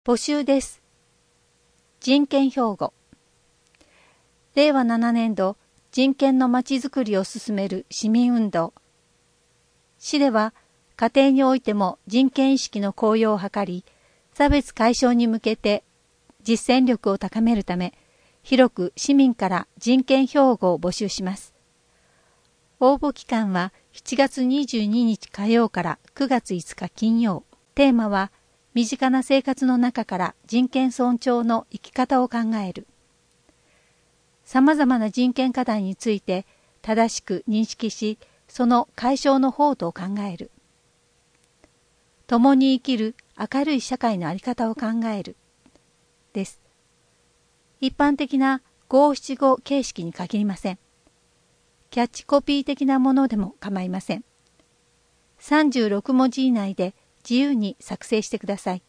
募集です。人権標語。令和7年度人権のまちづくりを進める市民運動。市では家庭においても人権意識の高揚を図り、差別解消に向けて実践力を高めるため、広く市民から人権標語を募集します。応募期間は7月22日火曜から9月5日金曜。テーマは、身近な生活の中から人権尊重の生き方を考える。様々な人権課題について正しく認識し、その解消の方途を考える。共に生きる明るい社会の在り方を考える。です。一般的な五七五形式に限りません。キャッチコピー的なものでも構いません。36文字以内で自由に作成してください。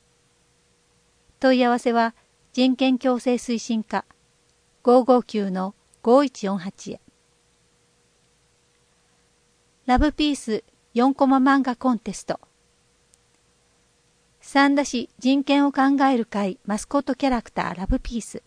問い合わせは人権共生推進課 559-5148 へ。ラブピース4コマ漫画コンテスト。三田市人権を考える会マスコットキャラクターラブピース。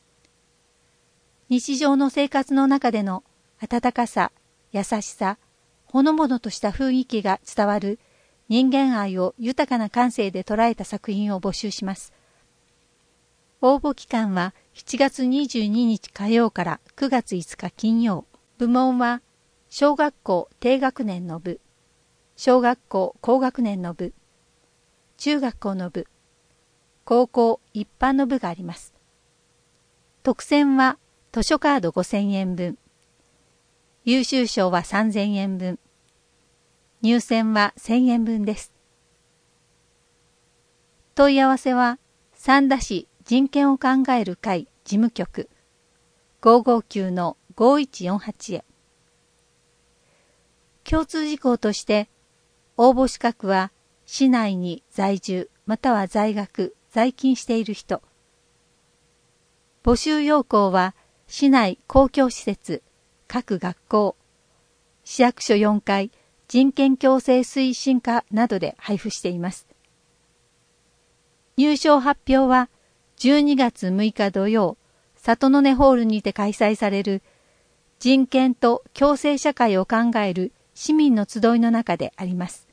日常の生活の中での温かさ、優しさ、ほのぼのとした雰囲気が伝わる人間愛を豊かな感性で捉えた作品を募集します。応募期間は7月22日火曜から9月5日金曜。部門は小学校低学年の部、小学校高学年の部、中学校の部、高校一般の部があります。特選は図書カード5000円分、優秀賞は3000円分、入選は1000円分です。問い合わせは三田市人権を考える会事務局 559-5148 へ。共通事項として応募資格は市内に在住または在学・在勤している人。募集要項は市内公共施設、各学校、市役所4階人権共生推進課などで配布しています。入賞発表は12月6日土曜、里の根ホールにて開催される人権と共生社会を考える市民の集いの中であります。